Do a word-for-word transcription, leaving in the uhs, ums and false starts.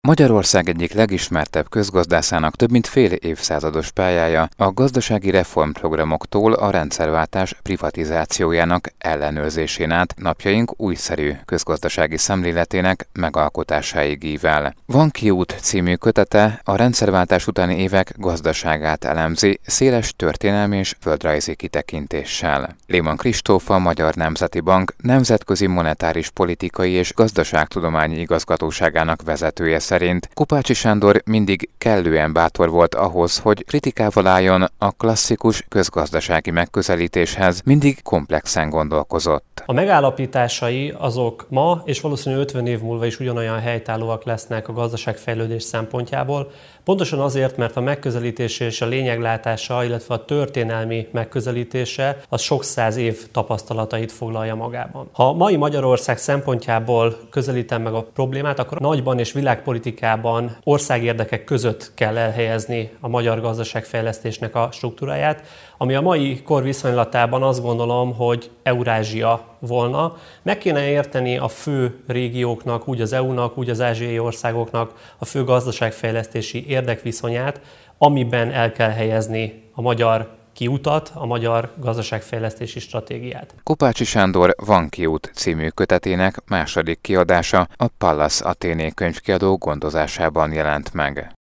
Magyarország egyik legismertebb közgazdászának több mint fél évszázados pályája a gazdasági reformprogramoktól a rendszerváltás privatizációjának ellenőrzésén át napjaink újszerű közgazdasági szemléletének megalkotásáig ível. Van kiút című kötete a rendszerváltás utáni évek gazdaságát elemzi széles történelmi és földrajzi kitekintéssel. Léman Kristóf, a Magyar Nemzeti Bank Nemzetközi Monetáris Politikai és Gazdaságtudományi Igazgatóságának vezetője szerint Kopácsi Sándor mindig kellően bátor volt ahhoz, hogy kritikával álljon a klasszikus közgazdasági megközelítéshez, mindig komplexen gondolkozott. A megállapításai azok ma és valószínűleg ötven év múlva is ugyanolyan helytállóak lesznek a gazdaságfejlődés szempontjából, pontosan azért, mert a megközelítése és a lényeglátása, illetve a történelmi megközelítése az sok száz év tapasztalatait foglalja magában. Ha a mai Magyarország szempontjából közelítem meg a problémát, akkor nagyban és világpolitikában országérdekek között kell elhelyezni a magyar gazdaságfejlesztésnek a struktúráját, ami a mai kor viszonylatában azt gondolom, hogy Eurázsia volna. Meg kéne érteni a fő régióknak, úgy az é u-nak, úgy az ázsiai országoknak a fő gazdaságfejlesztési érdekviszonyát, amiben el kell helyezni a magyar kiutat, a magyar gazdaságfejlesztési stratégiát. Kopácsi Sándor Van kiút című kötetének második kiadása a Pallas Athéné könyvkiadó gondozásában jelent meg.